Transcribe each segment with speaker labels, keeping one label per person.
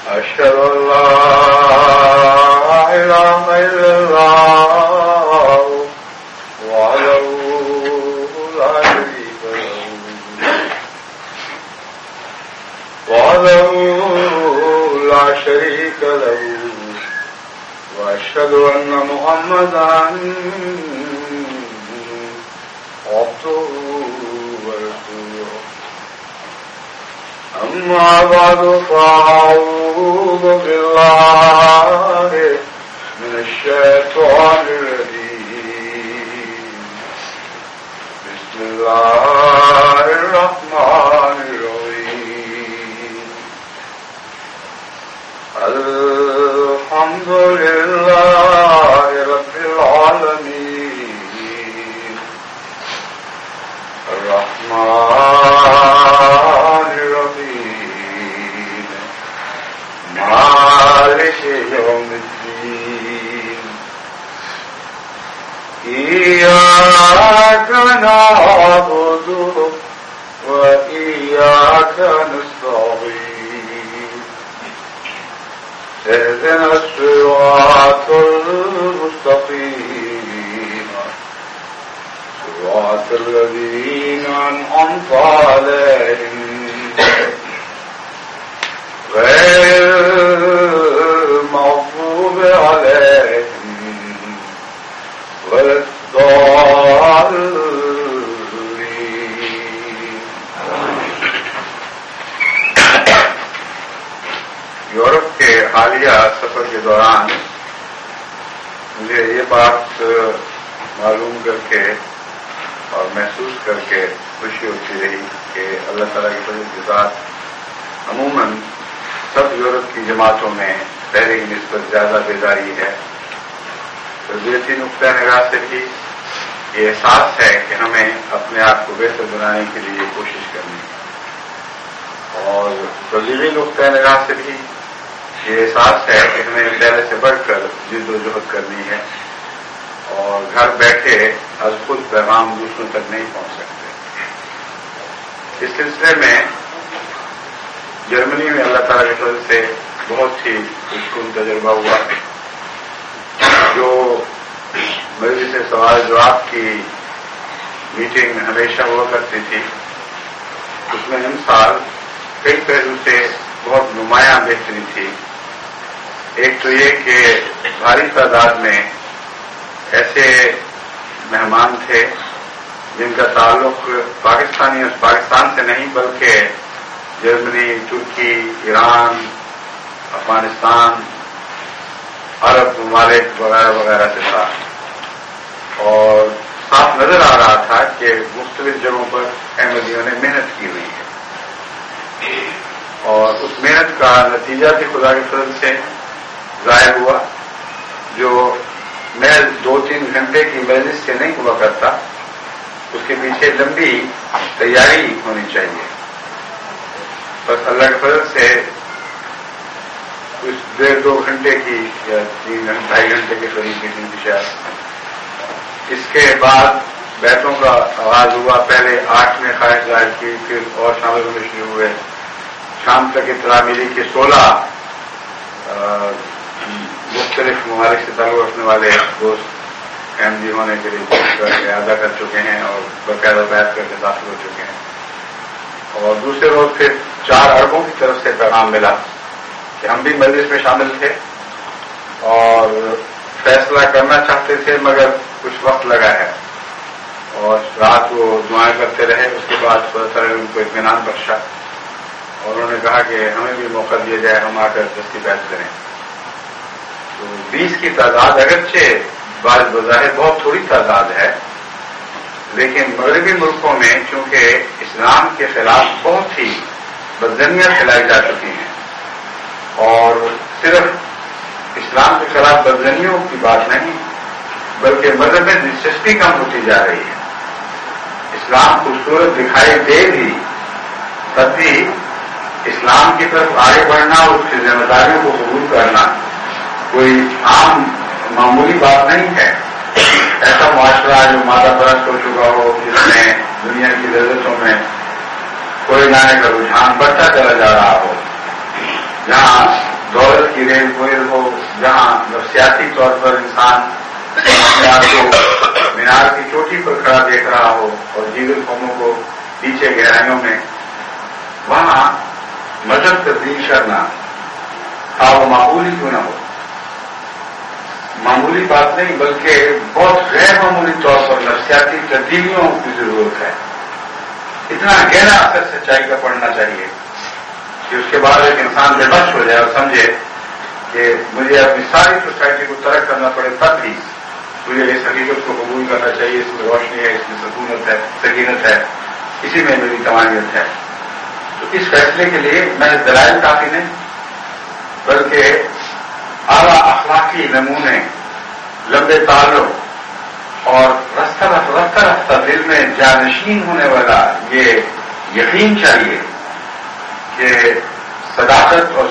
Speaker 1: أشهد أن لا إله إلا الله وحده لا شريك له وأشهد أن محمدا عبده ورسوله أما بعد فأعوذ بالله من الشيطان الرجيم بسم الله الرحمن الرحيم الحمد لله رب العالمين الرحمن الرحيم مالك يوم الدين إياك نعبد وإياك نستعين اهدنا الصراط المستقيم صراط الذين أنعمت عليهم غير المغضوب عليهم ولا الضالين. یورپ کے حالیہ سفر کے دوران مجھے یہ بات معلوم کر کے اور محسوس کر کے خوشی ہوتی رہی کہ اللہ تعالیٰ کی فضل کے ساتھ عموماً سب یورپ کی جماعتوں میں پہلے کی نسبت زیادہ بیداری ہے. تربیتی نقطۂ نگاہ سے بھی یہ احساس ہے کہ ہمیں اپنے آپ کو بہتر بنانے کے لیے کوشش کرنی ہے اور تبلیغی نقطۂ نگاہ سے بھی یہ احساس ہے کہ ہمیں پہلے سے بڑھ کر جد و جہد کرنی ہے اور گھر بیٹھے از خود پیغام دوسروں تک نہیں پہنچ سکتے. اس سلسلے میں جرمنی میں اللہ تعالیٰ کی فضل سے بہت ہی خوشکن تجربہ ہوا. جو مجلس سوال جواب کی میٹنگ ہمیشہ ہوا کرتی تھی اس میں ان سال کئی پہلو سے بہت نمایاں بہتری تھی. ایک تو یہ کہ بھاری تعداد میں ایسے مہمان تھے جن کا تعلق پاکستان سے نہیں بلکہ جرمنی، ترکی، ایران، افغانستان، عرب ممالک وغیرہ وغیرہ سے تھا اور صاف نظر آ رہا تھا کہ مختلف جگہوں پر احمدیوں نے محنت کی ہوئی ہے اور اس محنت کا نتیجہ بھی خدا کی فضل سے ظاہر ہوا. جو محض 2-3 گھنٹے کی مجلس سے نہیں ہوا کرتا اس کے پیچھے لمبی تیاری ہونی چاہیے. بس اللہ کے فضل سے کچھ 1.5-2 گھنٹے کی یا 3-2.5 گھنٹے کے قریب میٹنگ کی شاید. اس کے بعد بیتوں کا آغاز ہوا. پہلے 8 نے خواہش ظاہر کی، پھر اور شامل ہونے شروع ہوئے. شام تک اطلاع ملی کہ 16 مختلف ممالک سے تعلق رکھنے والے دوست احمدی ہونے کے لیے ادا کر چکے ہیں اور باقاعدہ بیعت کر کے داخل ہو چکے ہیں. اور دوسرے روز پھر 4 عربوں کی طرف سے پیغام ملا کہ ہم بھی مجلس میں شامل تھے اور فیصلہ کرنا چاہتے تھے مگر کچھ وقت لگا ہے اور رات وہ دعائیں کرتے رہے. اس کے بعد خدا تعالیٰ نے ان کو اطمینان بخشا اور انہوں نے کہا کہ ہمیں بھی موقع دیا جائے، ہم آ کر دستی بیعت کریں. تو 20 کی تعداد اگرچہ بعض بظاہر بہت تھوڑی تعداد ہے لیکن مغربی ملکوں میں چونکہ اسلام کے خلاف بہت ہی بدظنیاں پھیلائی جا چکی ہیں اور صرف اسلام کے خلاف بدظنیوں کی بات نہیں بلکہ مذہب میں دلچسپی کم ہوتی جا رہی ہے. اسلام خوبصورت دکھائی دے بھی تب بھی اسلام کی طرف آگے بڑھنا اور اس کی ذمہ داریوں کو قبول کرنا کوئی عام معمولی بات نہیں ہے. ایسا معاشرہ جو مادہ پرست ہو چکا ہو جس میں دنیا کی لذتوں میں کوئی لانے کا رجحان بڑھتا چلا جا رہا ہو، جہاں کی ریل کوئل ہو، جہاں نفسیاتی طور پر انسان اپنے آپ کو مینار کی چوٹی پر کھڑا دیکھ رہا ہو اور دیگر قوموں کو نیچے گہرائیوں میں، وہاں مذہب تبدیل کرنا وہ معمولی کیوں نہ ہو، معمولی بات نہیں بلکہ بہت غیر معمولی طور پر نفسیاتی تبدیلیوں کی ضرورت ہے۔ اتنا گہرا اثر سچائی کا پڑنا چاہیے کہ اس کے بعد ایک انسان بے بس ہو جائے اور سمجھے کہ مجھے اپنی ساری سوسائٹی کو ترک کرنا پڑے تب بھی مجھے اس حقیقت کو قبول کرنا چاہیے، اس میں روشنی ہے، اس میں سکونت ہے، اسی میں میری کمانیت ہے۔ تو اس فیصلے کے لیے میں دلائل کافی نہیں بلکہ اعلیٰ اخلاقی نمونے، لمبے تعلق اور رفتہ رفتہ دل میں جانشین ہونے والا یہ یقین چاہیے کہ صداقت اور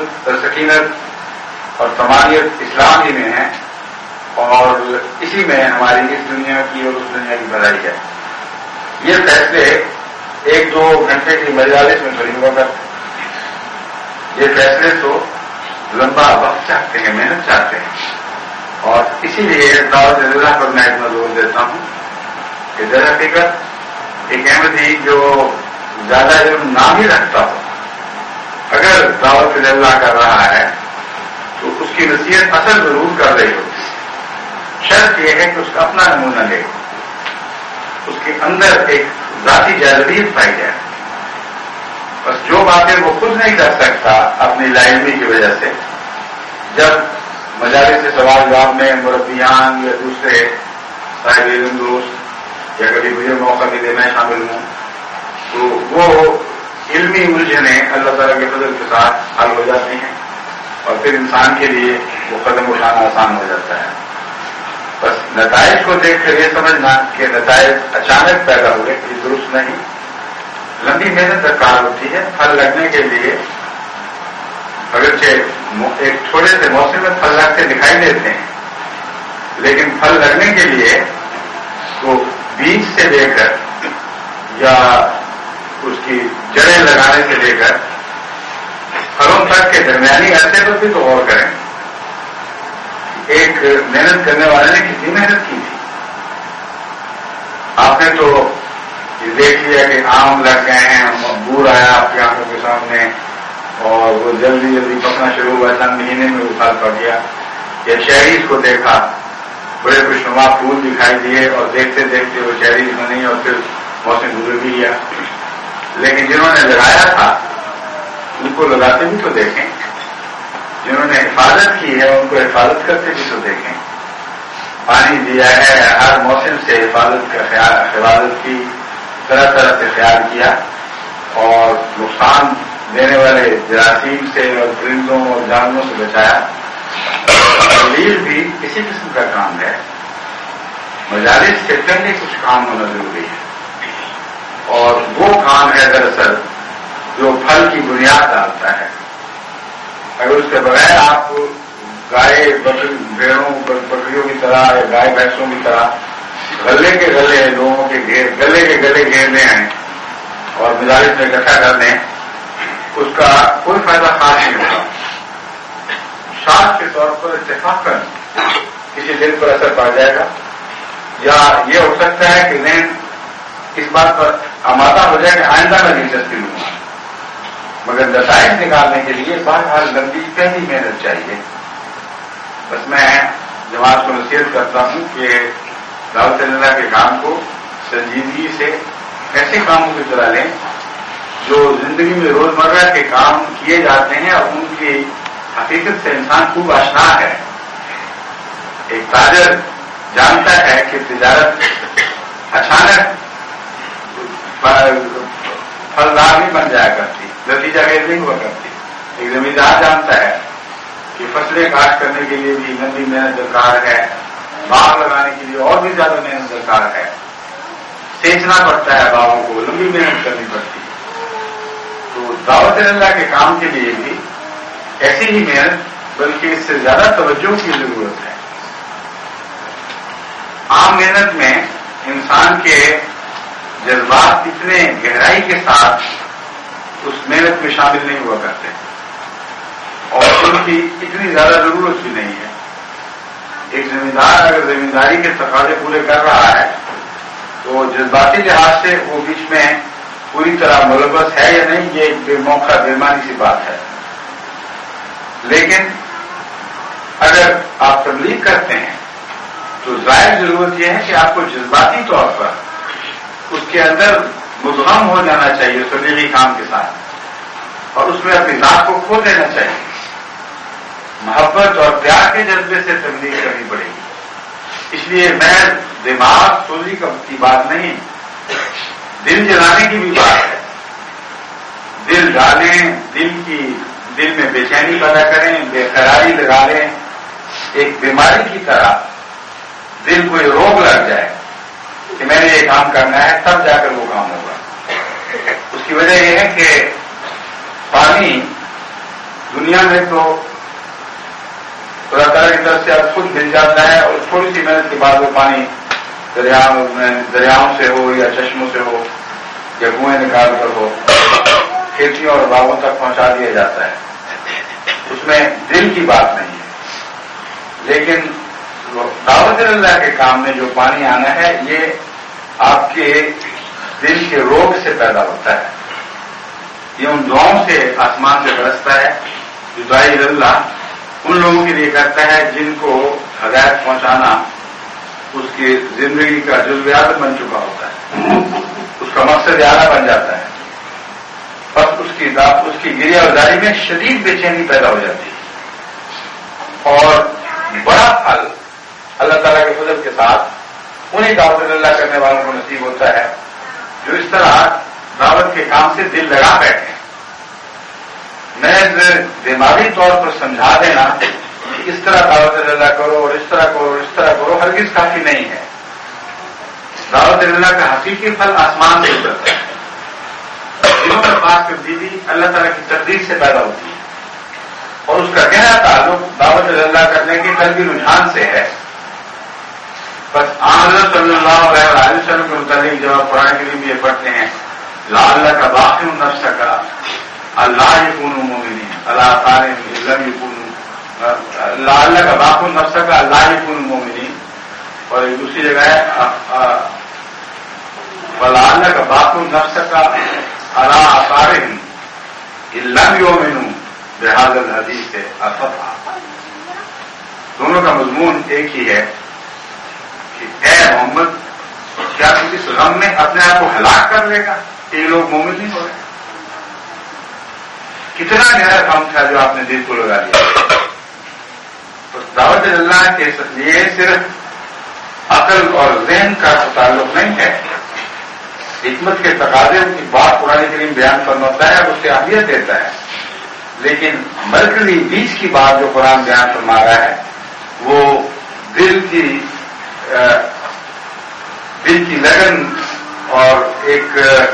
Speaker 1: سکینت اور طمانیت اسلام ہی میں ہے، اور اسی میں ہماری اس دنیا کی اور اس دنیا کی بھلائی ہے۔ یہ فیصلے ایک دو گھنٹے کی مجالس میں تھوڑی ہوا کرتے، یہ فیصلے تو لمبا وقت چاہتے ہیں، محنت چاہتے ہیں، اور اسی لیے دعوت اللہ پر میں اتنا زور دیتا ہوں کہ در حقیقت ایک احمدی جو زیادہ علم نہ بھی رکھتا ہو، اگر دعوت اللہ کر رہا ہے تو اس کی نصیحت اثر ضرور کر رہی ہوتی، شرط یہ ہے کہ اس کا اپنا نمونہ لے، اس کے اندر ایک ذاتی جاذبیت پائی جائے۔ بس جو باتیں وہ خود نہیں کر سکتا اپنی لاعلمی کی وجہ سے، جب مجالس سے سوال جواب میں مربیان یا دوسرے صاحب علم دوست یا کبھی مجھے موقع ملے میں شامل ہوں تو وہ علمی الجھنیں اللہ تعالیٰ کے فضل کے ساتھ حل ہو جاتی ہیں، اور پھر انسان کے لیے وہ قدم اٹھانا آسان ہو جاتا ہے۔ بس نتائج کو دیکھ کر یہ سمجھنا کہ نتائج اچانک پیدا ہوئے یہ درست نہیں، لمبی محنت درکار ہوتی ہے۔ پھل لگنے کے لیے اگرچہ ایک چھوٹے سے موسم میں پھل لگتے دکھائی دیتے ہیں، لیکن پھل لگنے کے لیے تو بیج سے لے کر یا اس کی جڑیں لگانے سے لے کر پھلوں تک کے درمیانی عرصے پر بھی تو غور کریں، ایک محنت کرنے والے نے کتنی محنت کی تھی۔ آپ نے تو یہ دیکھ لیا کہ آم لگ گئے ہیں، انگور آیا آپ کی آنکھوں کے سامنے اور وہ جلدی جلدی پکنا شروع ہوا، چند مہینے میں وہ پھل پک گیا، یا چیریز کو دیکھا، بڑے خوشنما پھول دکھائی دیے اور دیکھتے دیکھتے وہ چیریز بنی اور پھر موسم گزر بھی گیا۔ لیکن جنہوں نے لگایا تھا ان کو لگاتے بھی تو دیکھیں، جنہوں نے حفاظت کی ہے ان کو حفاظت کرتے بھی تو دیکھیں، پانی دیا ہے، ہر موسم سے حفاظت کی، طرح طرح سے خیال کیا، اور نقصان دینے والے جراثیم سے اور پرندوں اور جانوروں سے بچایا۔ تبلیغ بھی اسی قسم کا کام ہے، مجالس سے پہلے کچھ کام ہونا ضروری ہے، اور وہ کام ہے دراصل جو پھل کی بنیاد ڈالتا ہے۔ اگر اس کے بغیر آپ گائے بھیڑوں بکریوں کی طرح یا گائے بھینسوں کی طرح گلے کے گلے لوگوں کے گلے کے گلے گھیرنے ہیں اور مجالس میں اکٹھا کر دیں، اس کا کوئی فائدہ خاص نہیں ہوگا۔ شاخ کے طور پر اتفاقاً کسی دل پر اثر پڑ جائے گا، یا یہ ہو سکتا ہے کہ ذہن اس بات پر آمادہ ہو جائے کہ آئندہ میں دلچسپی لوں گا، مگر نتائج نکالنے کے لیے بہرحال لمبی پہلی محنت چاہیے۔ بس میں جماعت کو نصیحت کرتا ہوں کہ دعوت اللہ کے کام کو سنجیدگی سے ایسے کاموں کی طرح لیں جو زندگی میں روزمرہ کے کام کیے جاتے ہیں اور ان کی حقیقت سے انسان خوب آشنا ہے۔ ایک تاجر جانتا ہے کہ تجارت اچانک پھلدار نہیں بن جایا کرتی، نتیجہ خیز نہیں ہوا کرتی۔ ایک زمیندار جانتا ہے کہ فصلیں کاشت کرنے کے لیے بھی لمبی محنت درکار ہے، باغ لگانے کے لیے اور بھی زیادہ محنت درکار ہے، سینچنا پڑتا ہے باغوں کو، لمبی محنت کرنی پڑتی ہے۔ تو دعوت اللہ کے کام کے لیے بھی ایسی ہی محنت بلکہ اس سے زیادہ توجہ کی ضرورت ہے۔ عام محنت میں انسان کے جذبات اتنے گہرائی کے ساتھ اس محنت میں شامل نہیں ہوا کرتے، اور ان کی اتنی زیادہ ضرورت بھی نہیں ہے. ایک زمیندار اگر زمینداری کے تقاضے پورے کر رہا ہے تو جذباتی لحاظ سے وہ بیچ میں پوری طرح ملوث ہے یا نہیں، یہ ایک بے موقع بےمانی سی بات ہے. لیکن اگر آپ تبلیغ کرتے ہیں تو ظاہر ضرورت یہ ہے کہ آپ کو جذباتی طور پر اس کے اندر مدغم ہو جانا چاہیے اس تبلیغی کام کے ساتھ، اور اس میں اپنی ذات کو کھو دینا چاہیے. محبت اور پیار کے جذبے سے تبلیغ کرنی پڑے گی. اس لیے میں دماغ سوزی کی بات نہیں، دل جلانے کی بھی بات ہے. دل ڈالیں، دل میں بے چینی پیدا کریں، بے قراری لگا لیں. ایک بیماری کی طرح دل کو یہ روگ لگ جائے کہ میں نے یہ کام کرنا ہے، تب جا کر وہ کام ہوگا. اس کی وجہ یہ ہے کہ پانی دنیا میں تو اللہ تعالیٰ کی طرف سے اب خود مل جاتا ہے، اور تھوڑی سی محنت کے بعد وہ پانی دریاؤں سے ہو یا چشموں سے ہو یا کنویں نکال کر ہو کھیتیوں اور باغوں تک پہنچا دیا جاتا ہے. اس میں دل کی بات نہیں ہے. لیکن دعوت اللہ کے کام میں جو پانی آنا ہے یہ آپ کے دل کے روگ سے پیدا ہوتا ہے. یہ ان دعاؤں سے آسمان سے برستا ہے جو دعائی اللہ ان لوگوں کے لیے کرتا ہے جن کو ہدایت پہنچانا اس کی زندگی کا جزو عادت بن چکا ہوتا ہے، اس کا مقصد اعلیٰ بن جاتا ہے. بس اس کی گریہ ازاری میں شدید بے چینی پیدا ہو جاتی ہے، اور بڑا پھل اللہ تعالیٰ کے فضل کے ساتھ انہیں دعوت اللہ کرنے والوں کو نصیب ہوتا ہے جو اس طرح دعوت کے کام سے دل لگا بیٹھے. میں دماغی طور پر سمجھا دینا کہ اس طرح دعوت اللہ کرو اور اس طرح کرو اور اس طرح کرو ہرگز کافی نہیں ہے. دعوت اللہ کا حقیقی پھل آسمان سے اترتا ہے. دلوں پر بات تبدیلی اللہ تعالیٰ کی تقدیر سے پیدا ہوتی ہے، اور اس کا گہرا تعلق دعوت اللہ کرنے کے قلبی رجحان سے ہے. بس حضرت صلی اللہ علیہ وسلم کے متعلق جب آپ قرآن کریم یہ پڑھتے ہیں لعلک باخع نفسک اللہ یکون مومنین اللہ تعالی لم یکون لعلک باخع نفسک اللہ یکون مومنین، اور ایک دوسری جگہ ہے ولعلک باخع نفسک علی آثارہم ان لم یؤمنوا بہذا الحدیث اسفا. دونوں کا مضمون ایک ہی ہے کہ اے محمد کیا تم اس غم میں اپنے آپ کو ہلاک کر لے گا کہ یہ لوگ مومن نہیں ہو رہے. کتنا گہرا غم تھا جو آپ نے دل کو لگا دیا. تو دعوت اللہ کے لیے صرف عقل اور ذہن کا تعلق نہیں ہے، حکمت کے تقاضے کی بات قرآن کریم بیان فرماتا ہے، اس سے اہمیت دیتا ہے. لیکن مرکزی بیچ کی بات جو قرآن بیان فرما رہا ہے وہ دل کی لگن اور ایک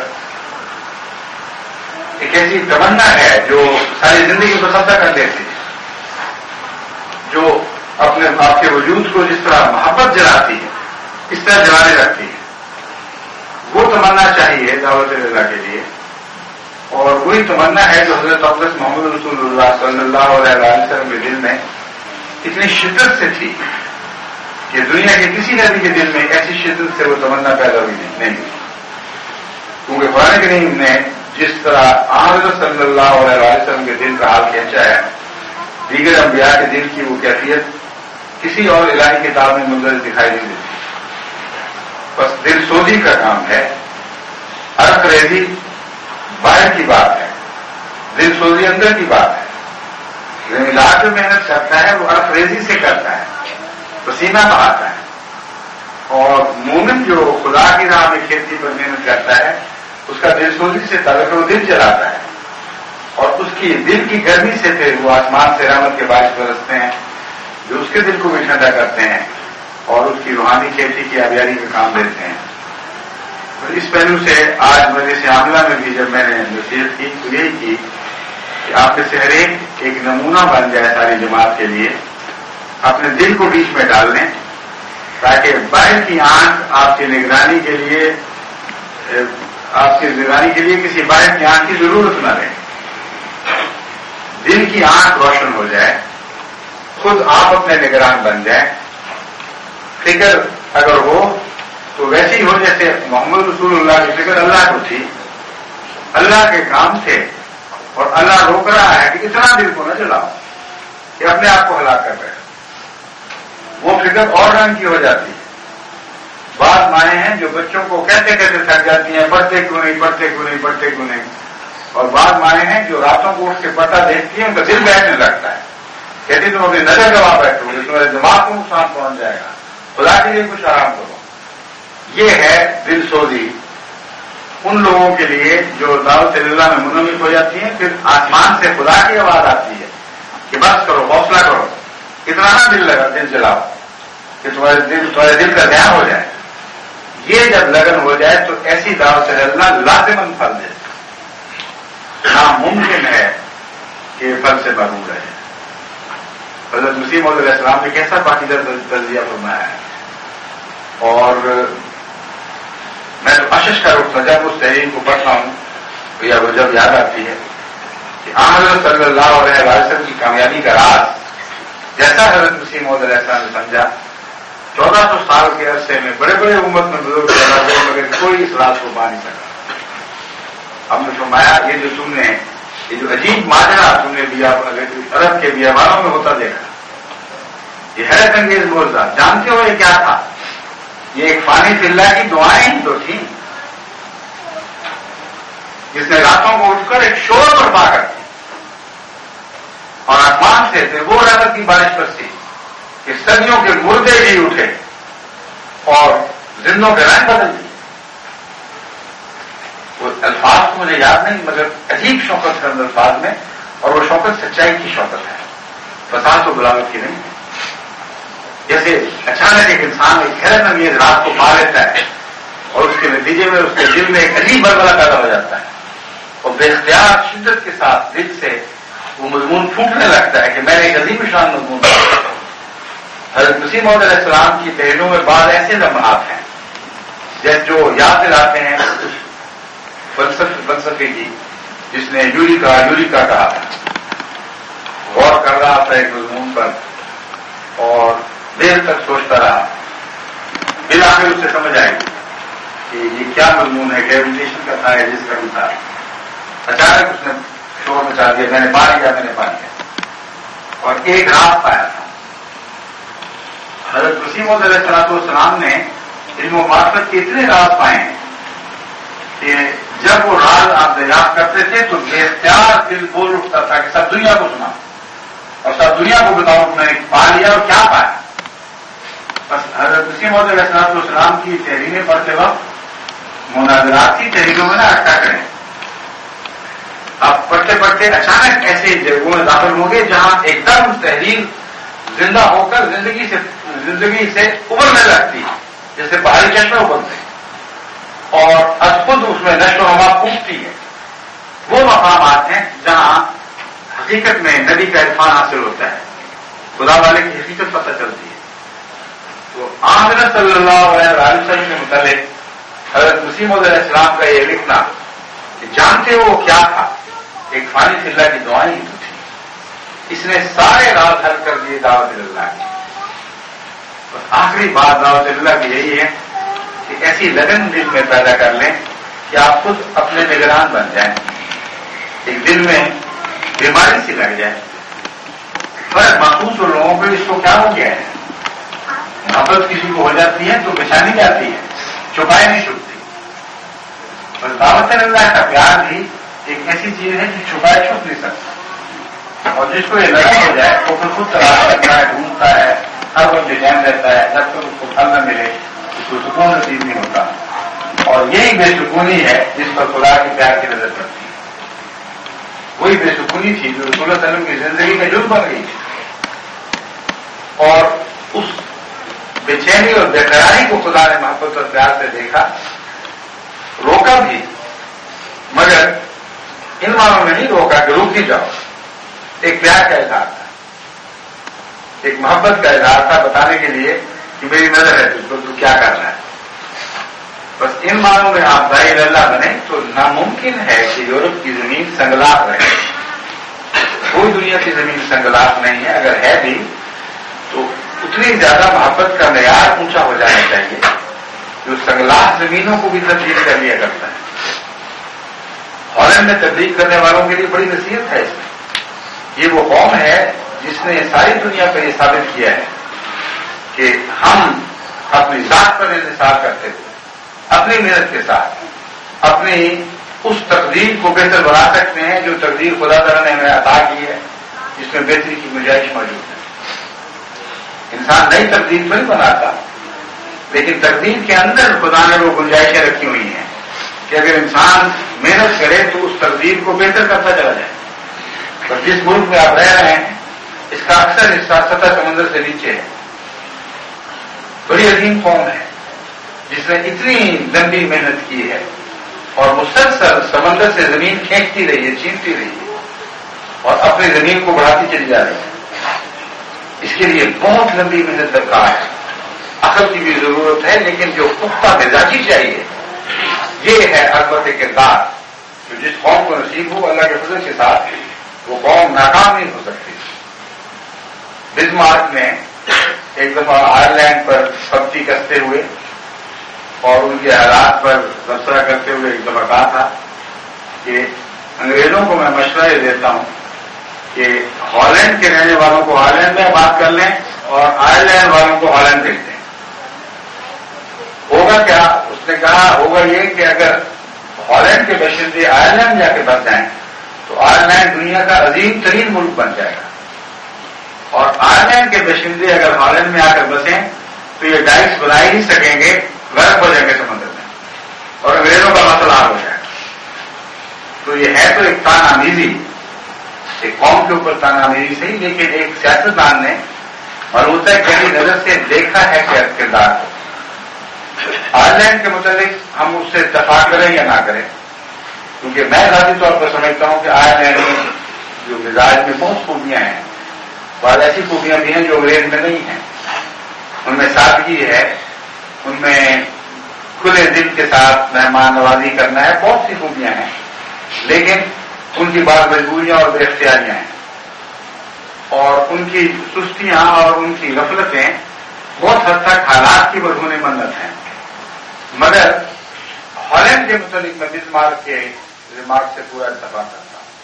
Speaker 1: ایسی تمنا ہے جو ساری زندگی کو ختم کر دیتی ہے، جو اپنے آپ کے وجود کو جس طرح محبت جلاتی ہے اس طرح جلانے رکھتی ہے. وہ تمنا چاہیے دعوت اللہ کے لیے، اور وہی تمنا ہے جو حضرت اقدس محمد رسول اللہ صلی اللہ علیہ وسلم کے دل میں اتنی شدت سے تھی کہ دنیا کے کسی نبی کے دل میں ایسی شدت سے وہ تمنا پیدا ہوئی نہیں. کیونکہ قرآن کریم نے جس طرح حضرت صلی اللہ علیہ وسلم کے دل کا حال کھینچا ہے، دیگر انبیاء کے دل کی وہ کیفیت کسی اور الہی کتاب میں مندرج دکھائی نہیں دیتی. بس دل سوزی کا کام ہے، عرق ریزی باہر کی بات ہے، دل سوزی اندر کی بات ہے. زمیندار جو محنت کرتا ہے وہ عرق ریزی سے کرتا ہے، پسینہ بہاتا ہے. اور مومن جو خدا کی راہ میں کھیتی پر محنت کرتا ہے اس کا دل سوزی سے تعلق وہ دل جلاتا ہے، اور اس کی دل کی گرمی سے پھر وہ آسمان سے رحمت کے بارش برستے ہیں جو اس کے دل کو بھی ٹھنڈا کرتے ہیں اور اس کی روحانی کھیتی کی آبیاری کا کام دیتے ہیں. تو اس پہلو سے آج مجلس عاملہ میں بھی جب میں نے نصیحت کی تو یہی کی کہ آپ میں سے ہر ایک نمونہ بن جائے ساری جماعت کے لیے، اپنے دل کو بیچ میں ڈال لیں تاکہ باہر کی آنکھ آپ کی نگرانی کے لیے کسی باہر کی آنکھ کی ضرورت نہ رہے. دل کی آنکھ روشن ہو جائے، خود آپ اپنے نگران بن جائیں. فکر اگر ہو تو ویسے ہی ہو جیسے محمد رسول اللہ کی فکر اللہ کو تھی، اللہ کے کام تھے، اور اللہ روک رہا ہے کہ اتنا دل کو نہ جلاؤ کہ اپنے آپ کو ہلاک کر رہے. وہ فکر اور رنگ کی ہو جاتی ہے. بعض مائیں ہیں جو بچوں کو کہتے کہتے تھک جاتی ہیں، پڑھتے کیوں نہیں پڑھتے کیوں نہیں پڑھتے کیوں نہیں. اور بعض مائیں ہیں جو راتوں کو اٹھ کے پڑھتا دیکھتی ہیں، ان کا دل بیٹھنے لگتا ہے، کہتی تم اپنی نظر گوا بیٹھو گے، تمہارے دماغ کو نقصان پہنچ جائے گا، خدا کے لیے کچھ آرام کرو. یہ ہے دل سوزی ان لوگوں کے لیے جو دعوت اللہ میں منہمک ہو جاتی ہیں. پھر آسمان سے خدا کی آواز آتی ہے کہ بس کرو، حوصلہ کرو، اتنا نہ دل جلاؤ کہ تمہارے دل کا دھیان ہو جائے. یہ جب لگن ہو جائے تو ایسی دعوت اللہ لازماً پھل دے. ناممکن ہے کہ پھل سے محروم رہے. حضرت مسیح موعود علیہ السلام نے کیسا پاکیزہ تجزیہ فرمایا ہے. اور میں تو اشش کر اٹھتا جب اس تحریر کو پڑھتا ہوں تو یا وہ جب یاد آتی ہے کہ حضرت صلی اللہ علیہ وسلم کی کامیابی کا راز جیسا حضرت مسیح موعود علیہ السلام نے سمجھا. 1400 سال کے عرصے میں بڑے بڑے امت میں بزرگ پیدا ہوئے مگر کوئی اس راز کو پا نہیں سکا. ہم نے فرمایا یہ جو تم نے یہ جو عجیب ماجرا تم نے عرب کے بیابانوں میں ہوتا دیکھا، یہ حیرت انگیز معجزہ، جانتے ہو یہ کیا تھا؟ یہ ایک فانی فی اللہ کی دعائیں ہی تو تھیں جس نے راتوں کو اٹھ کر ایک شور برپا کر دی اور آسمان سے پھر وہ رحمت کی بارش برسی کہ صدیوں کے مردے بھی اٹھے اور زندوں کے رنگ بدل دیے. وہ الفاظ تو مجھے یاد نہیں مگر عجیب شوقت ہے الفاظ میں، اور وہ شوقت سچائی کی شوقت ہے، فساد و غلاوت کی نہیں. جیسے اچانک ایک انسان ایک حیرت انگیز رات کو پا لیتا ہے اور اس کے نتیجے میں اس کے دل میں ایک عجیب بلبلہ پیدا ہو جاتا ہے اور بے اختیار شدت کے ساتھ دل سے وہ مضمون پھوٹنے لگتا ہے کہ میں نے ایک عظیم شان مضمون پڑھا. حضرت مسیح موعود علیہ السلام کی تحریروں میں بعض ایسے لمحات ہیں جیسے جو یاد دلاتے ہیں فلسفے کی جس نے یوریکا کہا تھا. غور کر رہا تھا ایک مضمون پر اور دیر تک سوچتا رہا، بالآخر اسے سمجھ آئی کہ یہ کیا مضمون ہے، گریویٹیشن کا تھا یا جس کا بھی تھا. اچانک اس نے شور مچا دیا، میں نے پا لیا اور ایک راز پایا تھا. حضرت مسیح موعود علیہ السلام نے علم و معرفت کے اتنے راز پائے ہیں کہ جب وہ راز آپ دریافت کرتے تھے تو بے اختیار دل بول اٹھتا تھا کہ سب دنیا کو سنا اور سب دنیا کو بتاؤ کہ میں نے پا لیا اور کیا پایا. بس حضرت مسیح موعود علیہ السلام کی تحریریں پڑھتے وقت مناظرات کی تحریروں میں نہ اٹکا کریں. آپ پڑھتے پڑھتے اچانک ایسے جگہوں میں داخل ہوں گے جہاں ایک دم تحریر زندہ ہو کر زندگی سے ابھرنے لگتی ہے جیسے باہری چشمے ابھرتے اور از خود اس میں نشو و نما پھوٹتی ہے. وہ مقامات ہیں جہاں حقیقت میں نبی کا عرفان حاصل ہوتا ہے، خدا والے کی حقیقت پتہ چلتی ہے. تو حضرت صلی اللہ علیہ وسلم کے متعلق حضرت مسیح موعود علیہ السلام کا یہ لکھنا کہ جانتے ہو وہ کیا تھا، ایک فانی فی اللہ کی دعائیں ہی تو تھی. اس نے سارے راز حل کر دیے دعوت اللہ کی. اور آخری بات دعوت اللہ کی یہی ہے کہ ایسی لگن دل میں پیدا کر لیں کہ آپ خود اپنے نگران بن جائیں. ایک دل میں بیماری سی لگ جائے. فرق محسوس ہو لوگوں کو اس کو کیا ہو گیا ہے. محبت کسی کو ہو جاتی ہے تو پریشانی جاتی ہے، چھپائی نہیں چھپتی. اور دعوت اللہ کا پیار بھی ایک ایسی چیز ہے جو چھپائے چھپ نہیں سکتا. اور جس کو یہ لگن ہو جائے وہ پھر خود تلاش کرتا ہے، ڈھونڈتا ہے، ہر وقت بے-چین رہتا ہے. جب تک اس کو پھل نہ ملے اس کو سکون نصیب نہیں ہوتا. اور یہی بے سکونی ہے جس پر خدا کے پیار کی نظر پڑتی ہے. وہی بے سکونی تھی جو رسول اللہ صلی اللہ علیہ وسلم کی زندگی کا جرم بن گئی تھی. اور اس بے چینی اور بے قراری کو خدا نے محبت اور پیار سے دیکھا، روکا بھی، مگر ان معنوں میں نہیں روکا کہ رک ہی جاؤ. ایک پیار کا اظہار تھا، ایک محبت کا اظہار تھا، بتانے کے لیے کہ میری نظر ہے تجھ کو، تو کیا کر رہا ہے. بس ان معنوں میں آپ داعی اللہ بنے تو ناممکن ہے کہ یورپ کی زمین سنگلاخ رہے. وہ کوئی دنیا کی زمین سنگلاخ نہیں ہے، اگر ہے بھی تو اتنی زیادہ محبت کا معیار اونچا ہو جانا چاہیے جو سنگلاخ زمینوں کو بھی تبدیل کر لیا کرتا ہے۔ ہالینڈ میں تبدیل کرنے والوں کے لیے بڑی نصیحت ہے اس میں۔ یہ وہ قوم ہے جس نے ساری دنیا پر یہ ثابت کیا ہے کہ ہم اپنی ذات پر انحصار کرتے ہوئے اپنی محنت کے ساتھ اپنی اس تقدیر کو بہتر بنا سکتے ہیں جو تقدیر خدا تعالیٰ نے ہمیں عطا کی ہے، جس میں بہتری کی گنجائش موجود ہے۔ انسان نئی تقدیر تو نہیں بناتا، لیکن تقدیر کے اندر خدا نے وہ گنجائشیں رکھی ہوئی ہیں کہ اگر انسان محنت کرے تو اس تقدیر کو بہتر کرتا چلا جائے۔ اور جس ملک میں آپ رہ رہے ہیں اس کا اکثر حصہ سطح سمندر سے نیچے ہے۔ بڑی عظیم قوم ہے جس نے اتنی لمبی محنت کی ہے اور مسلسل سمندر سے زمین کھینچتی رہی ہے، چھینتی رہی ہے اور اپنی زمین کو بڑھاتی چلی جا رہی ہے۔ اس کے لیے بہت لمبی محنت درکار ہے، عقل کی بھی ضرورت ہے، لیکن جو پختہ مزاجی چاہیے یہ ہے عظمت کردار جو جس قوم کو نصیب ہو اللہ کے فضل کے ساتھ وہ قوم ناکام نہیں ہو سکتی۔ بسمارک نے ایک دفعہ آئرلینڈ پر پبتی کستے ہوئے اور ان کے حالات پر تبصرہ کرتے ہوئے ایک دفعہ کہا تھا کہ انگریزوں کو میں مشورہ یہ دیتا ہوں کہ ہالینڈ کے رہنے والوں کو ہالینڈ میں بات کر لیں اور آئرلینڈ والوں کو ہالینڈ بھیج دیں۔ ہوگا کیا؟ اس نے کہا ہوگا یہ کہ اگر ہالینڈ کے باشندے آئرلینڈ جا کے بس جائیں تو آئرلینڈ دنیا کا عظیم ترین ملک بن جائے گا، اور آئرلینڈ کے باشندے اگر ہالینڈ میں آ کر بسیں تو یہ ڈائٹس بنا ہی نہیں سکیں گے، غرق ہو جائیں گے سمندر میں اور انگریزوں کا مسئلہ حل ہو جائے گا۔ تو یہ ہے تو ایک تان آمیزی، ایک قوم کے اوپر تان آمیزی صحیح، لیکن ایک سیاستدان نے معلومات گہری نظر سے دیکھا ہے کہ کردار کو۔ آئرلینڈ کے متعلق ہم اس سے اتفاق کریں یا نہ کریں، کیونکہ میں ذاتی طور پر سمجھتا ہوں کہ آئرلینڈ میں جو مزاج میں بہت خوبیاں ہیں، بعض ایسی خوبیاں بھی ہیں جو انگریز میں نہیں ہیں۔ ان میں سادگی ہے، ان میں کھلے دل کے ساتھ مہمان نوازی کرنا ہے، بہت سی خوبیاں ہیں، لیکن ان کی بعض مجبوریاں اور بے اختیاریاں ہیں اور ان کی سستیاں اور ان کی غفلتیں بہت حد تک حالات کی بدھونے منت ہیں۔ مگر ہالینڈ کے متعلق میں بسمارک کے ریمارک سے پورا اتفاق کرتا ہوں۔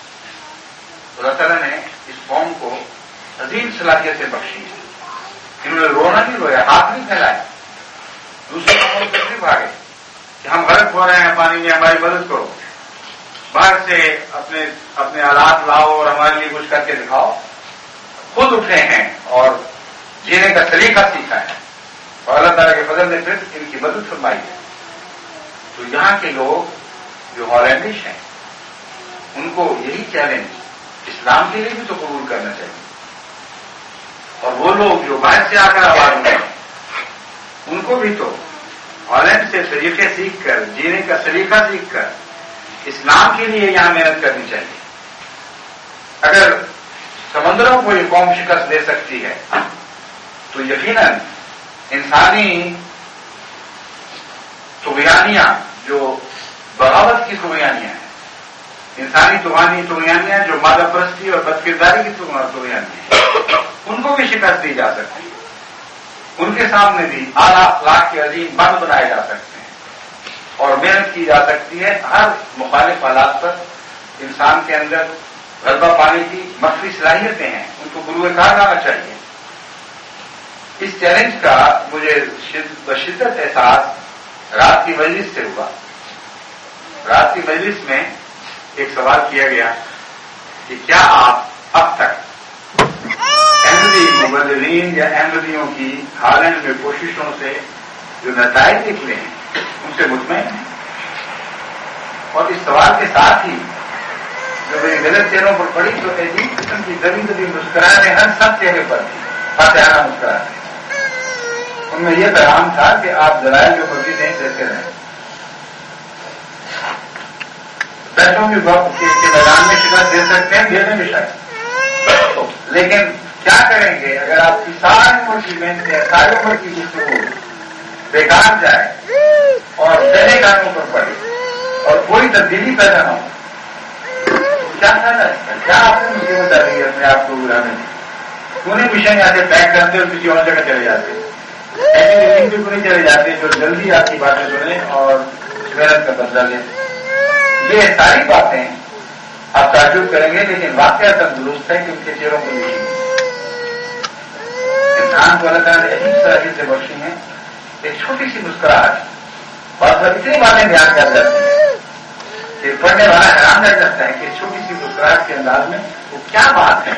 Speaker 1: اللہ تعالیٰ نے اس قوم کو عظیم صلاحیت سے بخشی ہے۔ انہوں نے رونا نہیں رویا، ہاتھ نہیں پھیلائے، دوسرے قوموں سے نہیں بھاگے کہ ہم غرق ہو رہے ہیں پانی میں، ہماری مدد کرو، باہر سے اپنے آلات لاؤ اور ہمارے لیے کچھ کر کے دکھاؤ۔ خود اٹھے ہیں اور جینے کا طریقہ سیکھا ہے اور اللہ تعالیٰ کے فضل نے پھر ان کی مدد فرمائی ہے۔ تو یہاں کے لوگ جو ہالینڈش ہیں ان کو یہی چیلنج اسلام کے لیے بھی تو قبول کرنا چاہیے، اور وہ لوگ جو باہر سے آ کر آباد ہوئے ہیں ان کو بھی تو ہالینڈ سے طریقے سیکھ کر، جینے کا طریقہ سیکھ کر اسلام کے لیے یہاں محنت کرنی چاہیے۔ اگر سمندروں کو یہ قوم شکست دے سکتی ہے تو یقیناً انسانی طغیانیاں جو بغاوت کی طغیانیاں ہیں، انسانی طغیانیاں جو مادہ پرستی اور بدکرداری کی طغیانیاں ہیں، ان کو بھی شکست دی جا سکتی ہے۔ ان کے سامنے بھی اعلیٰ اخلاق کے عظیم بند بنائے جا سکتے ہیں اور محنت کی جا سکتی ہے۔ ہر مخالف حالات پر انسان کے اندر غلبہ پانے کی مخفی صلاحیتیں ہیں، ان کو گروہ کار لانا چاہیے۔ اس چیلنج کا مجھے بشدت احساس رات کی مجلس سے ہوا۔ رات کی مجلس میں ایک سوال کیا گیا کہ کیا آپ اب تک احمدی مبلغین یا احمدیوں کی ہالینڈ میں کوششوں سے جو نتائج نکلے ہیں ان سے مطمئن ہیں؟ اور اس سوال کے ساتھ ہی جب میری غلط چہروں پر پڑی تو عجیب قسم کی دبی دبی مسکراہٹیں ہر سب چہرے پر تھی، فاتحانہ مسکراہٹیں۔ ان میں یہ پیغام تھا کہ آپ دلائل جو مزید ہیں دیتے رہیں، پیسوں کے میدان میں شکست دے سکتے ہیں، دے دیں بھی شاید، لیکن کیا کریں گے اگر آپ کی ساری عمر کی محنتیں، ساری عمر کی گفتگو بیکار جائے اور دینے کاموں پر پڑے اور کوئی تبدیلی پیدا نہ ہو؟ کیا فائدہ ہے؟ کیا آپ نے مصیبت آ رہی ہے اپنے آپ کو اڑانے میں؟ کیوں نہیں مشن یہاں سے پیک کرتے اور کسی اور جگہ چلے جاتے؟ ایسی زمین پہ کیوں نہیں چلے جاتے جو جلدی آپ کی باتیں سنیں اور محنت کا بدلہ لیں؟ یہ ساری باتیں آپ تعجب کریں گے، لیکن واقعہ تندرست ہے کہ ان کے چہروں کو لکھی انسان کو اللہ تعالیٰ نے عجیب صلاحیت سے بخشی ہے، ایک چھوٹی سی مسکراہٹ بات پر اتنی باتیں بیان کر جاتی ہیں کہ پڑھنے والا حیران رہ جاتا ہے کہ چھوٹی سی مسکراہٹ کے انداز میں وہ کیا بات ہے۔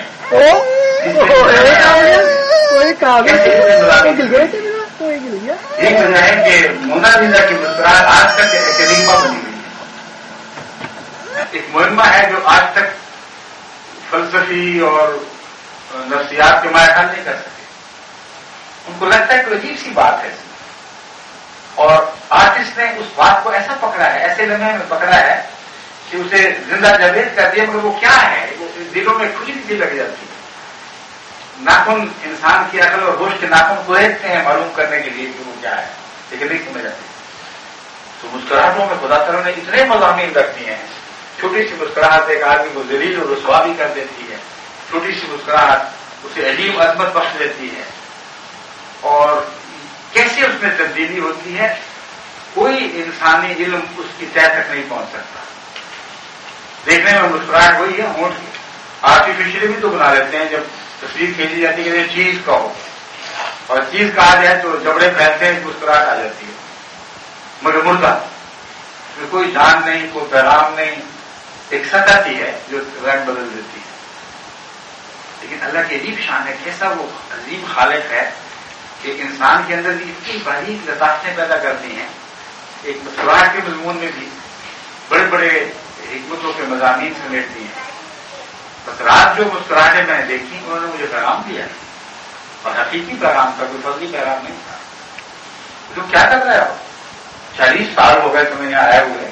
Speaker 1: ایک وجہ ہے کہ مونا لیزا کی مسکراہٹ آج تک ایک ریما بنی ہوئی ہے، ایک مہمہ ہے جو آج تک فلسفی اور نفسیات کے ماہر حل نہیں کر سکے۔ ان کو لگتا ہے کہ عجیب سی بات ہے، اور آرٹسٹ نے اس بات کو ایسا پکڑا ہے، ایسے لمحے میں پکڑا ہے کہ اسے زندہ جاوید کر دیا، مگر وہ کیا ہے؟ دلوں میں کھجلی سی لگ جاتی ہے۔ ناخن انسان کی عقل اور ہوش کے ناخن کو دیکھتے ہیں معلوم کرنے کے لیے کہ وہ کیا ہے، لیکن نہیں سمجھ آتی۔ تو مسکراہٹوں میں خدا تعالیٰ نے اتنے مضامین رکھ دیے ہیں۔ چھوٹی سی مسکراہٹ ایک آدمی کو ذلیل اور رسوا بھی کر دیتی ہے، چھوٹی سی مسکراہٹ اسے عجیب عظمت بخش دیتی ہے، اور کیسے اس میں تبدیلی ہوتی ہے کوئی انسانی علم اس کی طے تک نہیں پہنچ سکتا۔ دیکھنے میں مسکراہٹ وہی ہے، ہونٹ کی آرٹیفیشلی بھی تو بنا لیتے ہیں، جب تصویر کھینچی جاتی ہے کہ چیز کہو، اور چیز کہا جائے تو جبڑے پھیلتے ہیں، مسکراہٹ آ جاتی ہے، مگر مردہ، اس میں کوئی جان نہیں، کوئی پیغام نہیں، ایک سطح سی ہے جو رنگ بدل دیتی ہے۔ لیکن اللہ کی عجیب شان ہے، کیسا وہ عظیم خالق ہے کہ انسان کے اندر بھی اتنی باریک لطافتیں پیدا کرتی ہیں۔ ایک مسکراہٹ کے مضمون میں بھی بڑے بڑے حکمتوں کے مضامین سمیٹتی ہیں۔ بس رات جو مسکراہٹیں میں نے دیکھی انہوں نے مجھے پیغام دیا، اور حقیقی پیغام تھا، کوئی فضلی پیغام نہیں تھا۔ تم کیا کر رہے ہو؟ 40 سال ہو گئے تمہیں یہاں آئے ہوئے،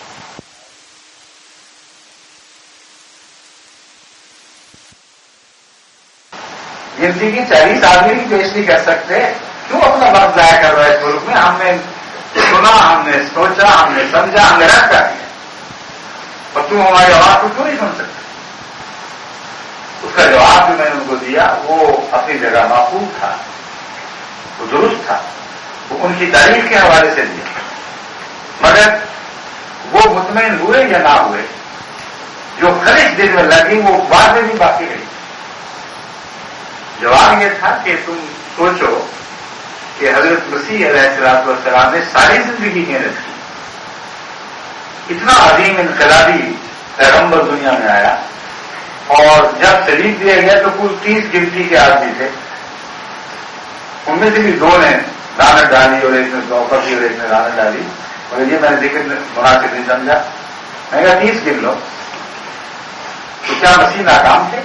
Speaker 1: زندگی 40 آدمی بھی پیش نہیں کر سکتے، کیوں اپنا وقت ضائع کر رہا ہے اس ملک میں؟ ہم نے سنا، ہم نے سوچا، ہم نے سمجھا، ہم نے رد کر دیا، اور تم ہماری آواز کو کیوں نہیں سن سکتے؟ اس کا جواب جو میں نے ان کو دیا وہ اپنی جگہ معقول تھا، وہ درست تھا، وہ ان کی تاریخ کے حوالے سے دیا، مگر وہ مطمئن ہوئے یا نہ ہوئے، جو خلش دل میں لگی وہ بعد میں بھی باقی رہی۔ جواب یہ تھا کہ تم سوچو کہ حضرت مسیح علیہ السلام نے ساری زندگی محنت کی، اتنا عظیم انقلابی پیغمبر دنیا میں آیا، اور جب سلیب دیا گیا تو کل 30 گنتی کے آدمی تھے، ان میں سے بھی 2 نے لعنت ڈالی اور ایک نے توبہ کی اور ایک نے لعنت ڈالی، اور یہ میں نے ذکر مناسب نہیں سمجھا، میں کہا 30 گن لو۔ تو کیا مسیح ناکام تھے؟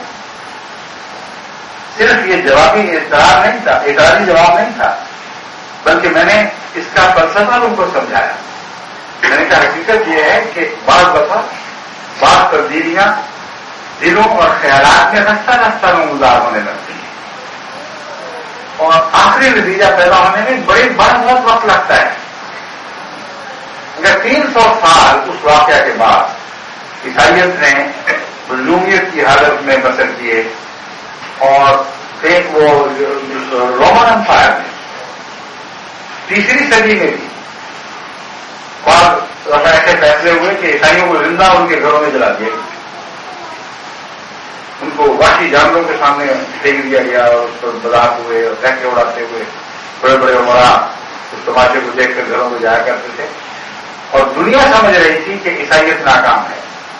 Speaker 1: صرف یہ جوابی اعتراض نہیں تھا، اعتراضی جواب نہیں تھا، بلکہ میں نے اس کا فلسفہ ان کو سمجھایا۔ میں نے کہا حقیقت یہ ہے کہ بعض دفعہ بعض تبدیلیاں دلوں اور خیالات میں رفتہ رفتہ نمودار ہونے لگتی ہیں، اور آخری نتیجہ پیدا ہونے میں بہت وقت لگتا ہے۔ اگر 300 سال اس واقعہ کے بعد عیسائیت نے مظلومیت کی حالت میں بسر کیے، اور ایک وہ رومن امپائر میں 3ری صدی میں بھی بعض ایسے فیصلے ہوئے کہ عیسائیوں کو زندہ ان کے گھروں میں جلا دیا گیا، ان کو وحشی جانوروں کے سامنے پھینک دیا گیا، اور اس پر مذاق ہوئے اور پھینکے اڑاتے ہوئے بڑے بڑے عمرا اس تماشے کو دیکھ کر گھروں میں جایا کرتے تھے، اور دنیا سمجھ رہی تھی کہ عیسائیت ناکام ہے۔